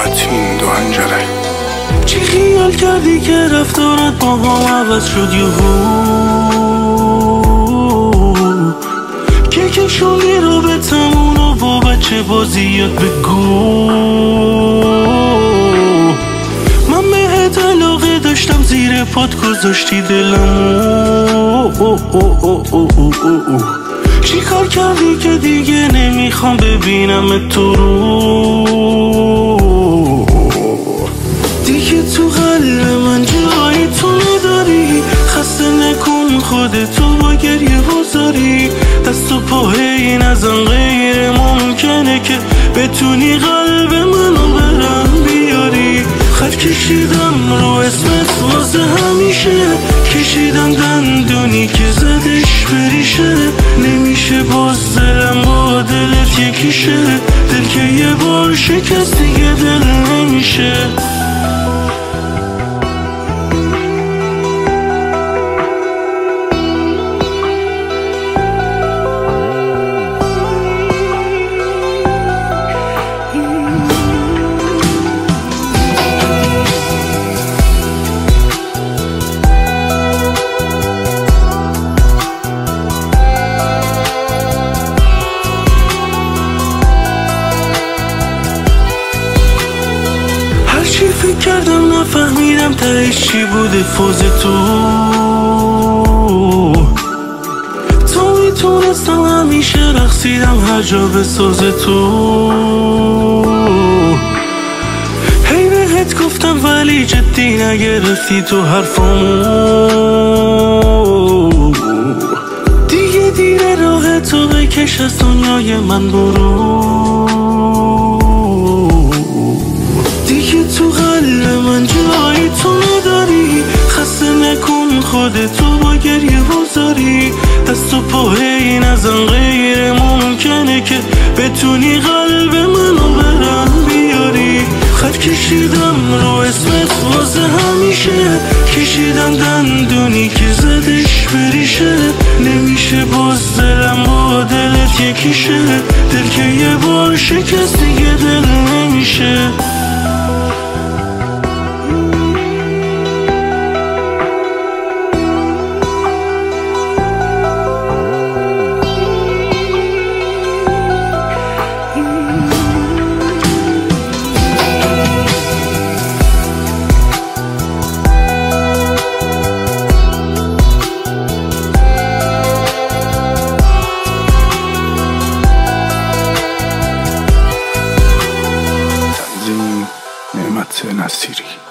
فقط این دو هنجره. چی خیال کردی که رفتارت با هم عوض شد که شدی رابطمونو با بچه بازیات بگو. من بهت علاقه داشتم زیر پات گذاشتی دلمو. چی کار کردی که دیگه نمیخوام ببینم تو رو؟ دیگه تو قلب من جایی تو نداری، خسته نکن خودتو با گریه بذاری. دست و پاهی نزن، غیر ممکنه که بتونی قلب منو برم بیاری. خط کشیدم رو اسمت واسه همیشه، کشیدم دندونی که زدش بریشه. نمیشه باز دلم با دلت یکیشه، دل که یه بار شکست دیگه دل نمیشه. چی فکر کردم نفهمیدم تهش چی بوده فوز تو میتونستم همیشه رقصیدم هر جا بساز تو. هی بهت گفتم ولی جدی نگرفتی تو حرفامو. دیگه دیره راه تو بکش از دنیای من برو. تو قلب من جایی تو نداری، خسته نکن خودتو با گریه بذاری. دست و پاهی نزن، غیر ممکنه که بتونی قلب منو برم بیاری. خط کشیدم رو اسمت واسه همیشه، کشیدم دندونی که زدش بریشه. نمیشه باز دلم با دلت یکیشه، دل که یه بار شکست دیگه دل نمیشه. نعمت نصیری.